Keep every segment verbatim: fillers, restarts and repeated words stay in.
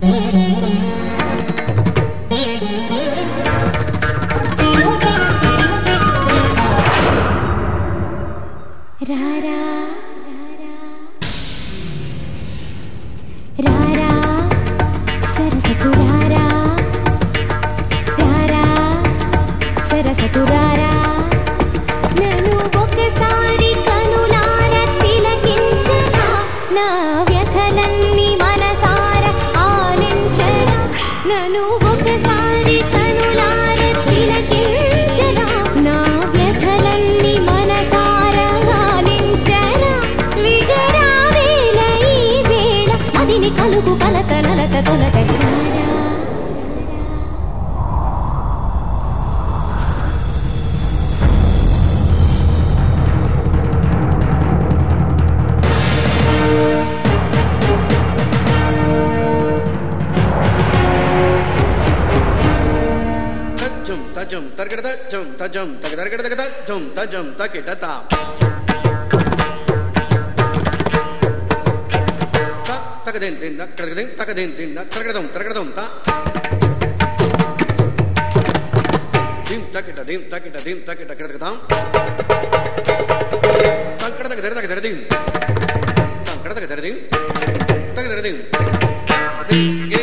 రారా రారా సరసకు రారా రారా సరసకు రారా నన్ను ఒకసారి కనులార తిలకించరా నా వ్యథలన్నీ మనసార ఆలించరా నన్ను ఒకసారి కనులార తిలకించరా నా వ్యథలన్నీ మనసార ఆలించరా విగరావేల ఈ వేళ అదిని కలుగు కలత నలత తొలత రారా tajum targada jum tajum targada targada jum tajum takitata ta takadin din takadin takadin din targadum targadum ta dim takita dim takita dim takita targadam takada takada takada dim takada takada dim takada dim ge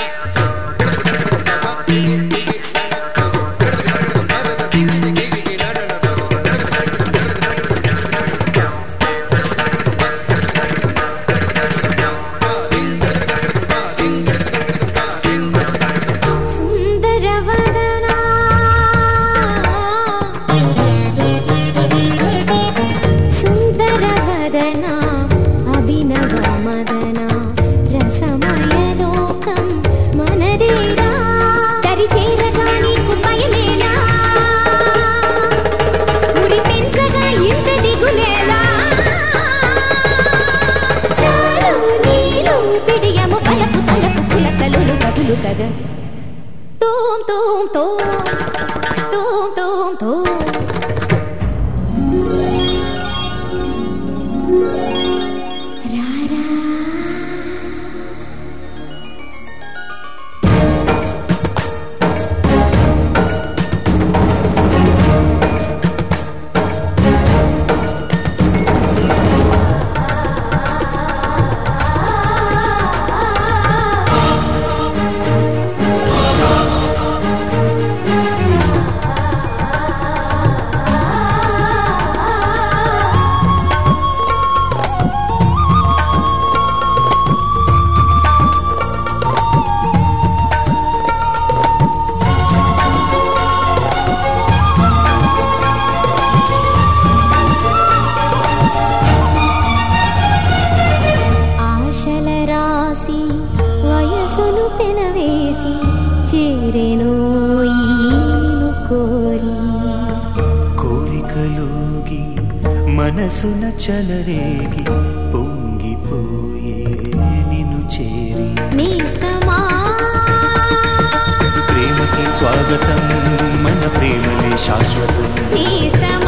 Kaga tum tum tum tum tum tum rara వయసును పెనవేసి చేరెను ఈను కోరి కోరికలోగి మనసున చలరేగి పొంగిపోయే నిన్ను చేరి నేస్తమా ప్రేమకి స్వాగతం మన ప్రేమలే శాశ్వతం నేస్తమా